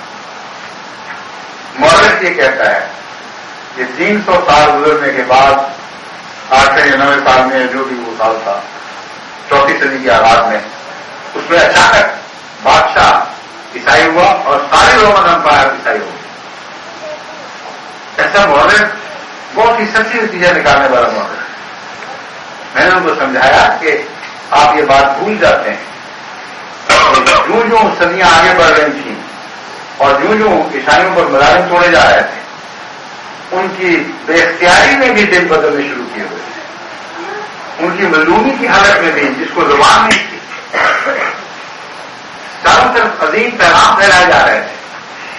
Speaker 1: مورخ یہ کہتا ہے کہ 300 سال گزرنے کے بعد 8ویں یا 9ویں سال میں جو بھی وہ سال تھا، 4 صدی کے آغاز میں، اس میں اچانک بادشاہ عیسائی ہوا اور سارے رومن امپائر عیسائی ہو گئے۔ ایسا مورخ بہت ہی سچی نتیجہ نکالنے والا مورخ۔ میں نے ان کو سمجھایا کہ آپ یہ بات بھول جاتے ہیں، جوں جوں صدیاں آگے بڑھ رہی تھیں اور جوں جوں عیسائیوں پر مظالم توڑے جا رہے تھے، ان کی بے اختیاری میں بھی دل بدلنے شروع کیے ہوئے تھے، ان کی مظلومی کی حالت میں بھی، جس کو زبان نہیں تھی، چاروں طرف عظیم پیغام پھیلائے جا رہے تھے،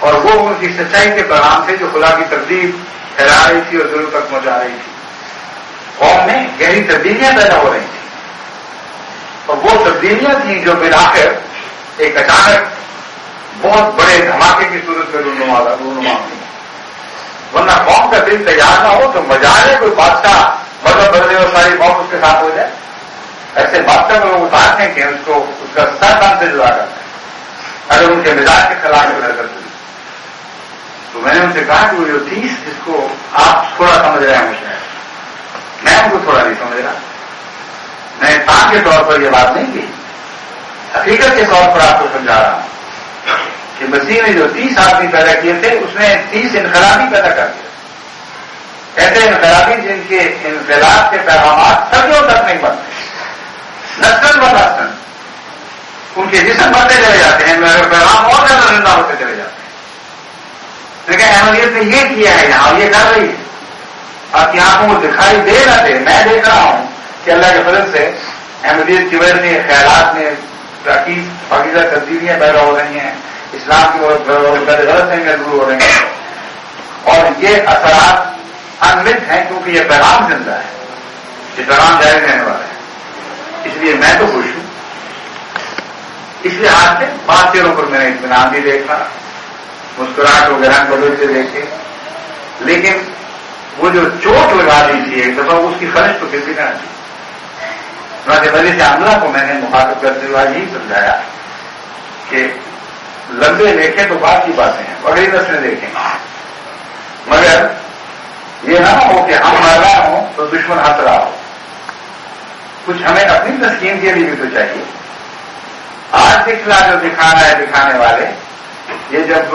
Speaker 1: اور وہ ان کی سچائی کے پیغام سے جو خدا کی تقدیر پھیلا رہی تھی اور دلوں تک پہنچا رہی تھی. قوم میں گہری تبدیلیاں پیدا ہو رہی تھیں اور وہ تبدیلیاں تھیں جو بالآخر ایک اچانک بہت بڑے دھماکے کی صورت میں رونما ہوئی. ورنہ قوم کا دل تیار نہ ہو تو مجالے کوئی بادشاہ مذہب بدلے اور ساری قوم اس کے ساتھ ہو جائے. ایسے بادشاہ کو لوگ اتارتے ہیں کہ اس کا سر کام سے جدا کرتے ہیں اگر ان کے مزاج کے خلاف حرکت ہوئی. تو میں نے ان سے کہا کہ وہ جو 30 جس کو آپ تھوڑا سمجھ رہے ہیں مجھے میں ان کو تھوڑا نہیں سمجھ رہا. میں انسان کے طور پر یہ بات نہیں کی, حقیقت کے طور پر آپ کو سمجھا رہا ہوں کہ مسیح نے جو 30 آدمی پیدا کیے تھے اس نے 30 انقلابی پیدا کر دیے. ایسے انقلابی جن کے انقلاب کے پیغامات صدیوں تک نہیں بنتے, نسل و نسل ان کے جسم بڑھتے چلے جاتے ہیں مگر پیغام اور زیادہ زندہ ہوتے چلے جاتے ہیں. لیکن احمدیت نے یہ کیا ہے یہاں یہ کر رہی ہے. آپ کی آنکھوں کو دکھائی دے نہ دے, میں دیکھ رہا ہوں کہ اللہ کے فضل سے احمدیت کی وجہ سے خیالات میں پاکیزہ تبدیلیاں پیدا ہو رہی ہیں, اسلام کی غلط فہمیاں دور ہو رہی ہیں اور یہ اثرات انمٹ ہیں کیونکہ یہ پیغام زندہ ہے, یہ پیغام جاری رہنے والا ہے. اس لیے میں تو خوش ہوں. اس لیے آج سے 5 چیزوں پر میں نے اطمینان بھی دیکھا, مسکراہٹ وغیرہ بدل سے دیکھے, لیکن وہ جو چوٹ لگا دی تھی ایک دفعہ اس کی خرچ تو کسی نہ تھی. مجلس عاملہ کو میں نے مخاطب کرتے ہوئے یہی سمجھایا کہ لمبے دیکھیں تو بات کی باتیں ہیں, بڑی نسلیں دیکھیں, مگر یہ نہ ہو کہ ہم مر رہا ہوں تو دشمن ہنس رہا ہو. کچھ ہمیں اپنی تسکین کے لیے بھی تو چاہیے. آج دکھلا جو دکھانا ہے دکھانے والے, یہ جب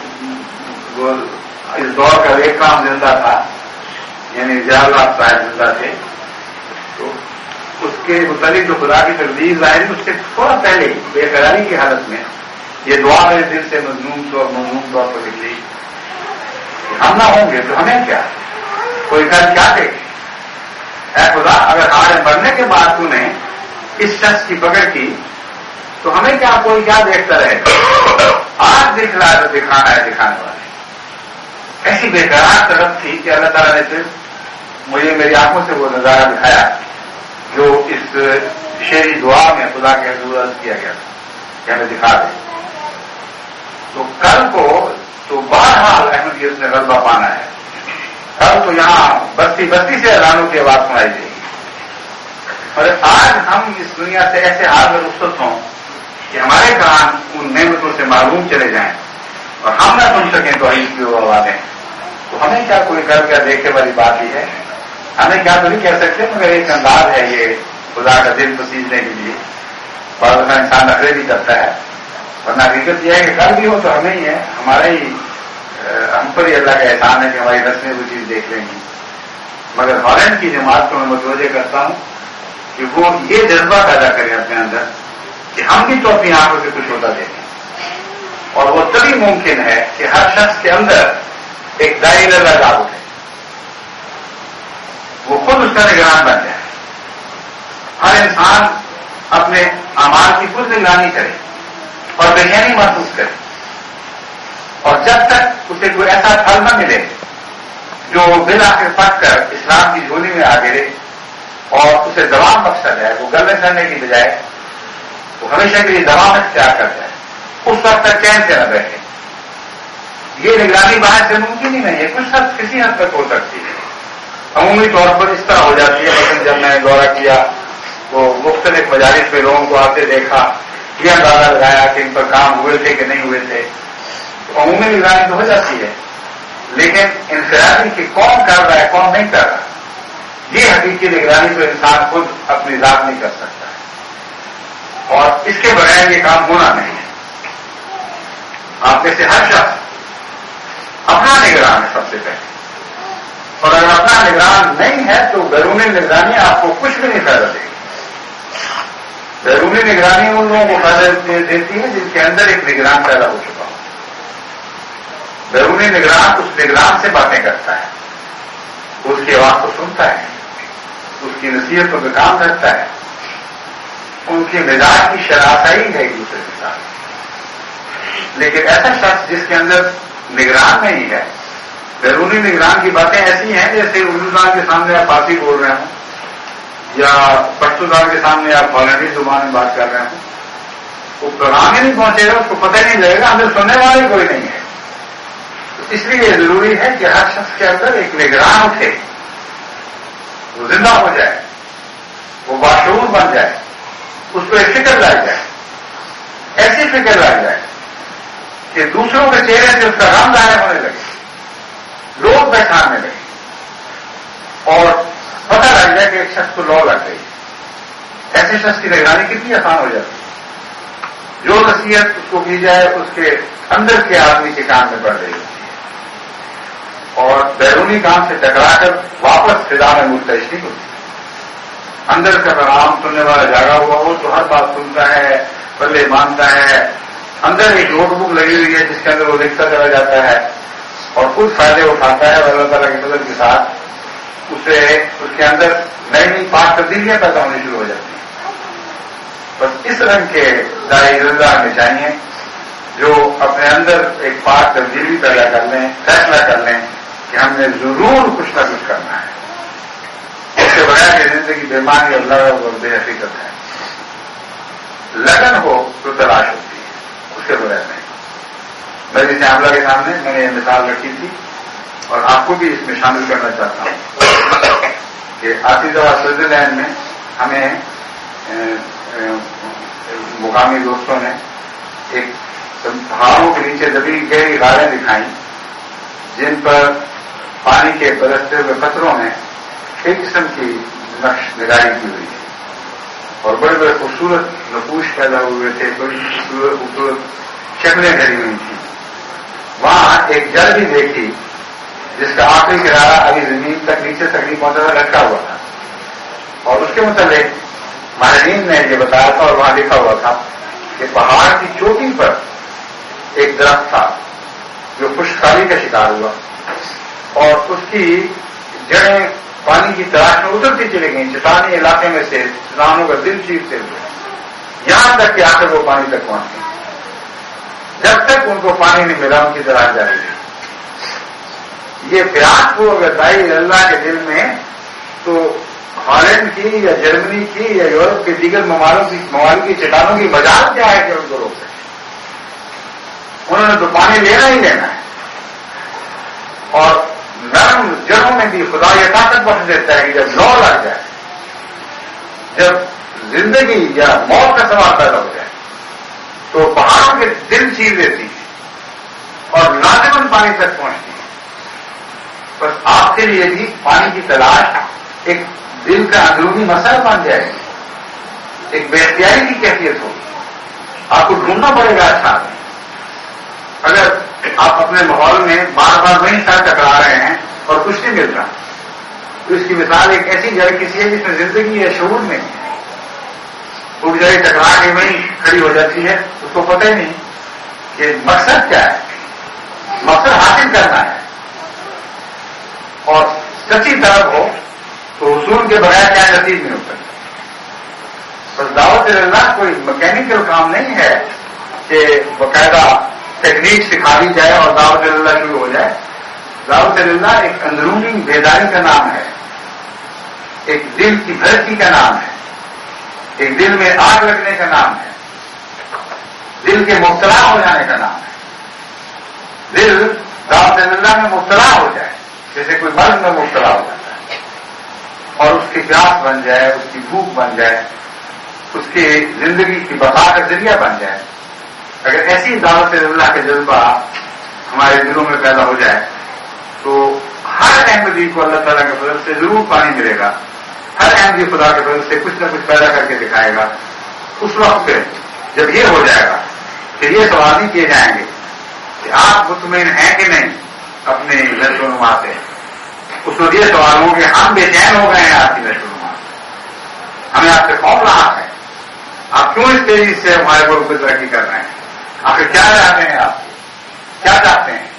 Speaker 1: اس دور کا ایک کام زندہ تھا یعنی ضیاء صاحب زندہ تھے تو اس کے متعلق جو خدا کی تقدیر ظاہر اس سے تھوڑا پہلے بے قراری کی حالت میں یہ دعا میرے دل سے مضمون طور پر نکلی کہ ہم نہ ہوں گے تو ہمیں کیا, کوئی گھر کیا دے گے. اے خدا اگر ہمارے مرنے کے بعد تو نے اس شخص کی پکڑ کی تو ہمیں کیا, کوئی کیا دیکھتا رہے گا. آج دکھلا جو دکھانا ہے دکھانے والے ایسی بےقرار طرف تھی کہ اللہ تعالیٰ نے صرف مجھے میری آنکھوں سے وہ نظارہ دکھایا جو اس شعری دعا میں خدا کے حضور عرض کیا گیا کہ ہمیں دکھا دے. تو کل کو تو بہرحال احمدیت نے غلبہ پانا ہے. کل تو یہاں بستی بستی سے اذانوں کی آواز سنائی دے گی اور آج ہم اس دنیا سے ایسے حال میں رخصت ہوں کہ ہمارے کان ان نعمتوں سے معلوم چلے جائیں اور ہم نہ سن سکیں تو عید کی آوازیں, تو ہمیں کیا کوئی کر کیا دیکھنے والی بات ہی ہے. ہمیں کیا تو نہیں کہہ سکتے مگر ایک انداز ہے یہ خدا کا دل پسیجنے کے لیے. بعض دفعہ انسان نخرے بھی کرتا ہے ورنہ حقیقت یہ ہے کہ کل بھی ہو تو ہمیں ہی ہے, ہمارا ہی ہم پر ہی اللہ کا احسان ہے کہ ہماری نسلیں وہ چیز دیکھ لیں گی. مگر ہالینڈ کی جماعت کو میں متوجہ کرتا ہوں کہ وہ یہ جذبہ پیدا کریں اپنے اندر کہ ہم بھی تو اپنی آنکھوں سے کچھ ہوتا دیکھیں. اور وہ تبھی ممکن ہے کہ ہر شخص کے اندر ایک دائرہ لگا اٹھے, وہ خود اس کا نگران بن جائے. ہر انسان اپنے اعمال کی خود نگرانی کرے اور بے چینی محسوس کرے, اور جب تک اسے کوئی ایسا پھل نہ ملے جو بالآخر پک کر اسلام کی جھولی میں آ گرے اور اسے دوام بخشا جائے, وہ گلے کرنے کی بجائے وہ ہمیشہ کے لیے دوام اختیار کر جائے, اس وقت تک چین سے نہ بیٹھے. یہ نگرانی باہر سے ممکن ہی نہیں ہے. کچھ حد کسی حد تک ہو سکتی ہے, عمومی طور پر اس طرح ہو جاتی ہے. مثلا جب میں نے دورہ کیا تو مختلف مجالس میں لوگوں کو آتے دیکھا, یہ اندازہ لگایا کہ ان پر کام ہوئے تھے کہ نہیں ہوئے تھے, تو عمومی نگرانی تو ہو جاتی ہے. لیکن انفرادی کہ کون کر رہا ہے کون نہیں کر رہا, یہ حقیقی نگرانی تو انسان خود اپنی ذات نہیں کر سکتا ہے اور اس کے بغیر یہ کام ہونا نہیں ہے. آپ میں سے ہر شخص اپنا نگران ہے سب سے پہلے, اور اگر اپنا نگران نہیں ہے تو بیرونی نگرانی آپ کو کچھ بھی نہیں فائدہ دے گی. بیرونی نگرانی ان لوگوں کو فائدہ دیتی ہے جن کے اندر ایک نگران پیدا ہو چکا ہو. بیرونی نگران اس نگران سے باتیں کرتا ہے, اس کی آواز کو سنتا ہے, اس کی نصیحتوں پہ کام کرتا ہے, ان کے مزاج کی شناسائی ہے ایک دوسرے کے ساتھ. لیکن ایسا شخص جس کے اندر نگران نہیں ہے، بیرونی نگران کی باتیں ایسی ہیں جیسے اردو زبان کے سامنے آپ فارسی بول رہے ہوں یا پشتو زبان کے سامنے آپ ہالینڈی زبان میں بات کر رہے ہوں، وہ پیغام ہی نہیں پہنچے گا، اس کو پتہ نہیں لگے گا، اندر سننے والا کوئی نہیں ہے. تو اس لیے یہ ضروری ہے کہ ہر شخص کے اندر ایک نگران اٹھے، وہ زندہ ہو جائے، وہ باشعور بن جائے، اس کو ایک فکر لگ جائے، ایسی فکر لگ جائے کہ دوسروں کے چہرے سے اس کا غم ظاہر ہونے لگے، لوگ پہچاننے لگے اور پتہ لگ جائے کہ ایک شخص کو لو لگ گئی. ایسے شخص کی نگرانی کتنی آسان ہو جاتی ہے، جو نصیحت اس کو کی جائے اس کے اندر کے آدمی کے کام میں پڑ رہی ہوتی ہے اور بیرونی کام سے ٹکرا کر واپس فضا میں ملتوی ہوتی ہے. اندر کا پیغام سننے والا جاگا ہوا ہو تو ہر بات سنتا ہے، بلے مانتا ہے، اندر ایک نوٹ بک لگی ہوئی ہے جس کے اندر وہ لکھتا چلا جاتا ہے اور کچھ فائدے اٹھاتا ہے اور اللہ تعالیٰ کی مدد کے ساتھ اسے اس کے اندر نئی نئی پاک تبدیلیاں پیدا ہونی شروع ہو جاتی ہیں. بس اس رنگ کے داعی اللہ ہمیں چاہیے جو اپنے اندر ایک پاک تبدیلی پیدا کر لیں، فیصلہ کر لیں کہ ہم نے ضرور کچھ نہ کچھ کرنا ہے. اس کے بغیر یہ زندگی بےمانی اللہ اور بے حقیقت ہے. لگن ہو تو تلاش ہوتی ہے، اس کے بغیر نہیں. میں جسے عاملہ کے سامنے میں نے یہ مثال رکھی تھی اور آپ کو بھی اس میں شامل کرنا چاہتا ہوں کہ آتی دفعہ سوئٹزرلینڈ میں ہمیں مقامی دوستوں نے ایک پہاڑوں کے نیچے دبی گہری غاریں دکھائیں جن پر پانی کے برستے ہوئے پتھروں میں ایک قسم کی نقش نگاری کی ہوئی ہے اور بڑے بڑے خوبصورت نقوش پیدا ہوئے تھے، بڑی خوبصورت شکلیں ڈری ہوئی تھیں. وہاں ایک جل بھی دیکھی جس کا آخری کنارہ ابھی زمین تک نیچے تک نہیں پہنچا تھا، لٹکا ہوا تھا اور اس کے متعلق ماہرین نے یہ بتایا تھا اور وہاں لکھا ہوا تھا کہ پہاڑ کی چوٹی پر ایک درخت تھا جو خشکسالی کا شکار ہوا اور اس کی جڑیں پانی کی تلاش میں اترتی چلی گئیں چٹانی علاقے میں سے، چٹانوں کا دل چیرتے ہوئے یہاں تک کہ آخر وہ پانی تک پہنچ گئی. جب تک ان کو پانی نہیں ملا ان کی تلاش جاری رہی. یہ پیاس کو اگر داعی اللہ کے دل میں تو ہالینڈ کی یا جرمنی کی یا یورپ کے دیگر ممالک کی چٹانوں کی مجال کیا ہے کہ ان کو روک سکے. انہوں نے تو پانی لینا ہی لینا ہے اور نرم جڑوں میں بھی خدا یہ طاقت بخش دیتا ہے کہ جب لو لگ جائے، جب زندگی یا موت کا سوال پیدا ہو جائے تو پہاڑوں کے دل چیر دیتی ہے اور لازماً پانی تک پہنچتی ہے. بس آپ کے لیے بھی پانی کی تلاش ایک دل کا اندرونی مسئلہ بن جائے گی، ایک بے اختیاری کی کیفیت ہوگی. آپ کو ڈھونڈنا پڑے گا. اچھا اگر آپ اپنے ماحول میں بار بار وہیں ساتھ ٹکرا رہے ہیں اور کچھ نہیں مل رہا تو اس کی مثال ایک ایسی جگہ کسی ہے جس میں زندگی یا شعور نہیں ہے. وہ جگہ ٹکرا کے وہیں کھڑی ہو جاتی ہے، اس کو پتہ ہی نہیں کہ مقصد کیا ہے. مقصد حاصل کرنا ہے اور سچی طلب ہو تو حصول کے بغیر کیا نصیب نہیں ہوتا. بس دعوت اللہ کوئی میکینیکل کام نہیں ہے کہ باقاعدہ ٹیکنیک سکھا دی جائے اور دعوت اللہ شروع ہو جائے. دعوت اللہ ایک اندرونی بیداری کا نام ہے، ایک دل کی بھرتی کا نام ہے، ایک دل میں آگ لگنے کا نام ہے، دل کے مبتلا ہو جانے کا نام ہے. دل دعوت اللہ میں مبتلا ہو جائے جیسے کوئی مرض میں مبتلا ہو جاتا ہے اور اس کی پیاس بن جائے، اس کی بھوک بن جائے، اس کی زندگی کی بقا کا ذریعہ بن جائے. اگر ایسی دعوت اللہ کا جذبہ ہمارے دلوں میں پیدا ہو جائے تو ہر احمدی کو اللہ تعالیٰ کے فضل سے ضرور پانی ملے گا. ہر احمدی خدا کے فضل سے کچھ نہ کچھ پیدا کر کے دکھائے گا. اس وقت پہ جب یہ ہو جائے گا پھر یہ سوال نہیں کیے جائیں گے کہ آپ مطمئن ہیں کہ نہیں اپنے نشو و نما سے. اس وقت یہ سوال ہو کہ ہم بے چین ہو گئے ہیں آپ کی نشو و نما سے، ہمیں آپ سے خوف رہا ہے، آپ کیوں اس تیزی سے ہمارے ملک کو ترقی کر رہے ہیں، آخر کیا چاہتے ہیں، آپ کیا چاہتے ہیں.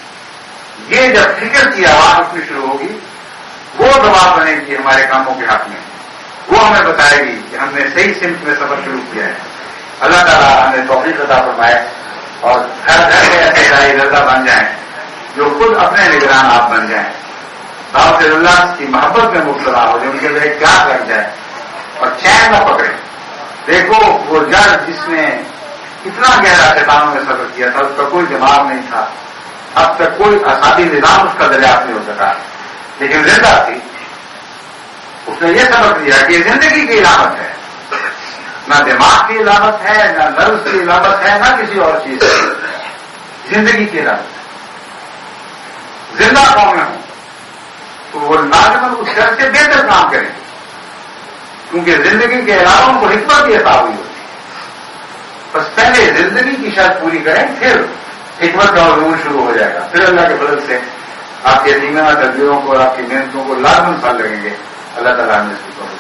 Speaker 1: یہ جب فکر کی آواز اٹھنی شروع ہوگی وہ دباؤ بنے گی ہمارے کاموں کے حق میں. وہ ہمیں بتائے گی کہ ہم نے صحیح سمت میں سفر شروع کیا ہے. اللہ تعالیٰ ہمیں توفیق عطا فرمائے اور ہر گھر میں ایسے داعی رضا بن جائیں جو خود اپنے نگران آپ بن جائیں، دعوت اللہ کی محبت میں مبتلا ہو، جو ان کے لیے پیار لگ جائے اور چین نہ پکڑے۔ دیکھو وہ جڑ جس نے اتنا گہرا شیطانوں میں سفر کیا تھا، اس کا کوئی دماغ نہیں تھا، اب تک کوئی اعصابی نظام اس کا دریافت نہیں ہو سکا، لیکن زندہ تھی۔ اس نے یہ سبق دیا کہ یہ زندگی کی علامت ہے، نہ دماغ کی علامت ہے، نہ نرس کی علامت ہے، نہ کسی اور چیز کی، زندگی کی علامت ہے۔ زندہ قوم میں ہوں تو وہ لازماً اس شخص سے بہتر کام کریں، کیونکہ زندگی کے علاوہ ان کو حکمت بھی عطا ہوئی ہوتی ہے۔ بس پہلے زندگی کی شرط پوری کریں، پھر حکمت کا عموم شروع ہو جائے گا، پھر اللہ کے فضل سے آپ کے دیگر تدبیروں کو اور آپ کی محنتوں کو لازماً پھل لگیں گے۔ اللہ تعالیٰ نے اس کی توفیق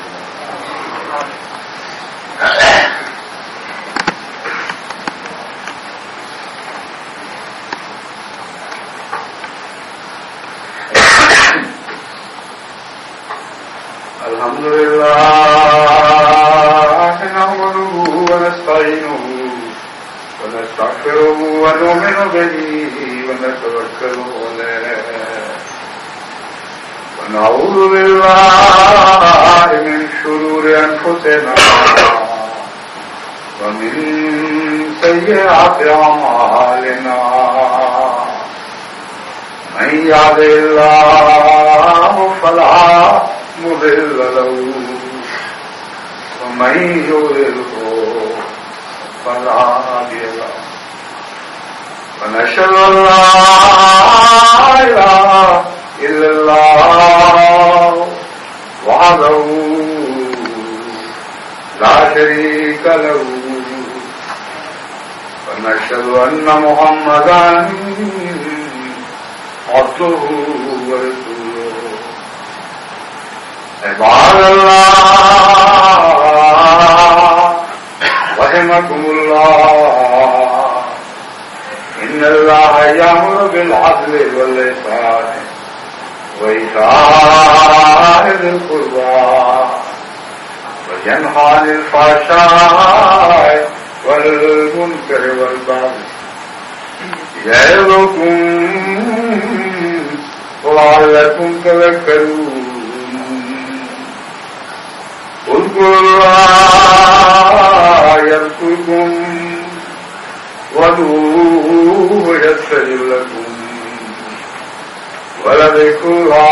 Speaker 1: الحمد للہ نحمده ونستعینه ونستغفره ونؤمن به ونتوکل علیہ ونعوذ باللہ من شرور انفسنا ومن سیئات اعمالنا من یهد اللہ فلا مضل له ومن يضلل فلا هادي له ونشهد ان لا اله الا الله وحده لا شريك له ونشهد ان محمدا عبده ورسوله عباد اللہ رحمكم اللہ ان اللہ یأمر بالعدل والإحسان وإیتاء ذی القربى وینہی عن الفحشاء والمنکر والبغی یعظکم لعلکم تذکرون اذکروا اللہ یذکرکم وادعوہ یستجب لکم ولذکر اللہ